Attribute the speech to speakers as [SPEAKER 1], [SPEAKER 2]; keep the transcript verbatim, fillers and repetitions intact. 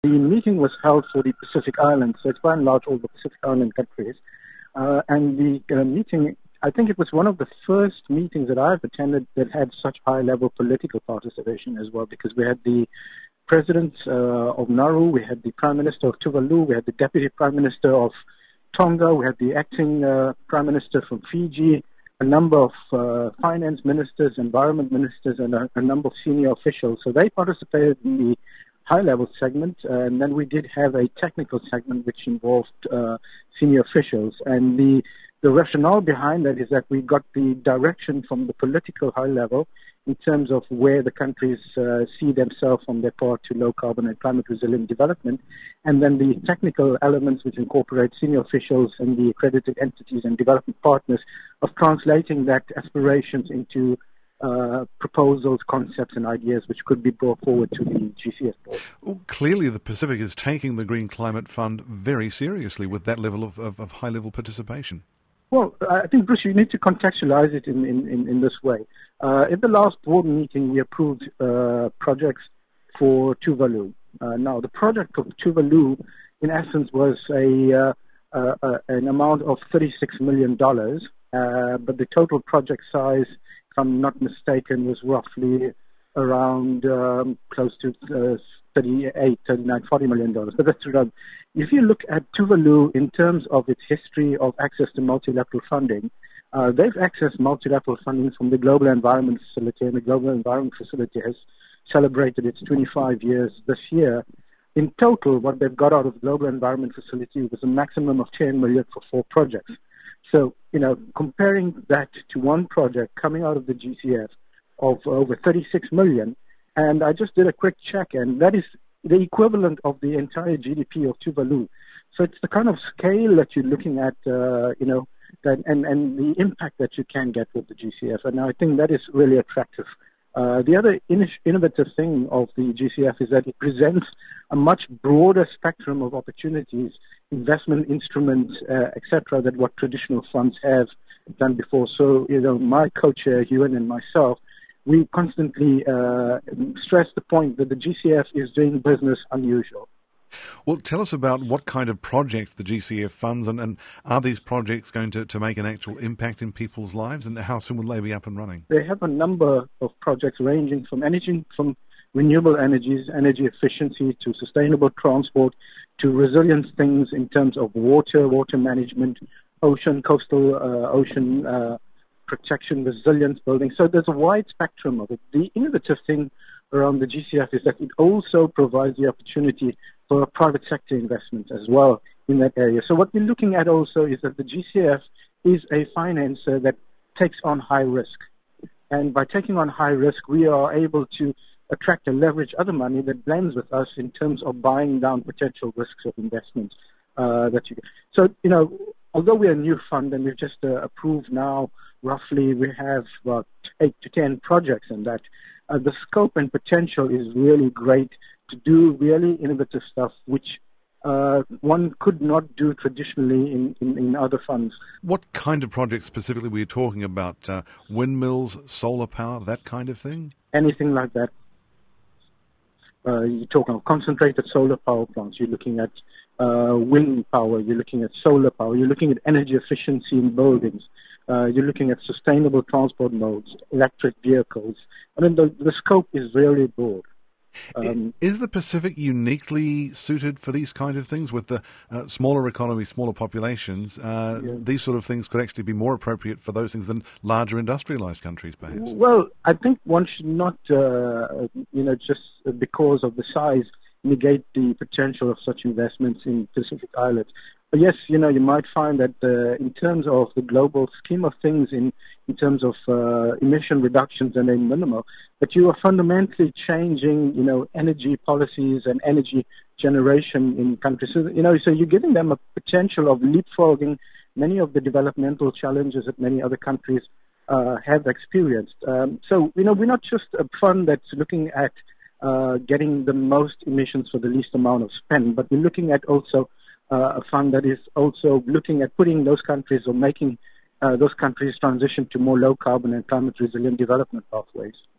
[SPEAKER 1] The meeting was held for the Pacific Islands, so it's by and large all the Pacific Island countries. Uh, and the uh, meeting, I think it was one of the first meetings that I've attended that had such high-level political participation as well, because we had the President uh, of Nauru, we had the Prime Minister of Tuvalu, we had the Deputy Prime Minister of Tonga, we had the acting uh, Prime Minister from Fiji, a number of uh, finance ministers, environment ministers, and a, a number of senior officials. So they participated in the high-level segment, uh, and then we did have a technical segment which involved uh, senior officials. And the, the rationale behind that is that we got the direction from the political high level in terms of where the countries uh, see themselves on their part to low-carbon and climate-resilient development, and then the technical elements which incorporate senior officials and the accredited entities and development partners of translating that aspirations into Uh, proposals, concepts and ideas which could be brought forward to the G C F board.
[SPEAKER 2] Well, clearly the Pacific is taking the Green Climate Fund very seriously with that level of, of, of high-level participation.
[SPEAKER 1] Well, I think, Bruce, you need to contextualize it in, in, in, in this way. Uh, at the last board meeting, we approved uh, projects for Tuvalu. Uh, now, the project of Tuvalu, in essence, was a uh, uh, uh, an amount of thirty-six million dollars, uh, but the total project size, if I'm not mistaken, was roughly around um, close to uh, thirty-eight, thirty-nine, forty million dollars. But that's around. If you look at Tuvalu in terms of its history of access to multilateral funding, uh, they've accessed multilateral funding from the Global Environment Facility, and the Global Environment Facility has celebrated its twenty-five years this year. In total, what they've got out of the Global Environment Facility was a maximum of ten million dollars for four projects. So, you know, comparing that to one project coming out of the G C F of over thirty-six million, and I just did a quick check, and that is the equivalent of the entire G D P of Tuvalu. So it's the kind of scale that you're looking at, uh, you know, that, and, and the impact that you can get with the G C F. And I think that is really attractive. Uh, the other in- innovative thing of the G C F is that it presents a much broader spectrum of opportunities, investment instruments, uh, et cetera, than what traditional funds have done before. So, you know, my co-chair, Ewan, and myself, we constantly uh, stress the point that the G C F is doing business unusual.
[SPEAKER 2] Well, tell us about what kind of projects the G C F funds, and, and are these projects going to, to make an actual impact in people's lives, and how soon will they be up and running?
[SPEAKER 1] They have a number of projects ranging from energy, from renewable energies, energy efficiency, to sustainable transport, to resilience things in terms of water, water management, ocean, coastal uh, ocean uh, protection, resilience building. So there's a wide spectrum of it. The innovative thing around the G C F is that it also provides the opportunity for private sector investment as well in that area. So what we're looking at also is that the G C F is a financer that takes on high risk. And by taking on high risk, we are able to attract and leverage other money that blends with us in terms of buying down potential risks of investments uh, that you get. So, you know, although we're a new fund and we've just uh, approved now, roughly we have about eight to ten projects in that, uh, the scope and potential is really great to do really innovative stuff, which uh, one could not do traditionally in, in, in other funds.
[SPEAKER 2] What kind of projects specifically were you talking about? Uh, windmills, solar power, that kind of thing?
[SPEAKER 1] Anything like that. Uh, you're talking of concentrated solar power plants, you're looking at uh, wind power, you're looking at solar power, you're looking at energy efficiency in buildings, uh, you're looking at sustainable transport modes, electric vehicles. I mean, the, the scope is very broad.
[SPEAKER 2] Um, is the Pacific uniquely suited for these kind of things? With the uh, smaller economy, smaller populations, uh, yeah. These sort of things could actually be more appropriate for those things than larger industrialized countries, perhaps?
[SPEAKER 1] Well, I think one should not, uh, you know, just because of the size, negate the potential of such investments in Pacific Islands. But yes, you know, you might find that uh, in terms of the global scheme of things, in, in terms of uh, emission reductions and a minimal, but you are fundamentally changing, you know, energy policies and energy generation in countries. So, you know, so you're giving them a potential of leapfrogging many of the developmental challenges that many other countries uh, have experienced. Um, so, you know, we're not just a fund that's looking at uh, getting the most emissions for the least amount of spend, but we're looking at also Uh, a fund that is also looking at putting those countries or making uh, those countries transition to more low carbon and climate resilient development pathways.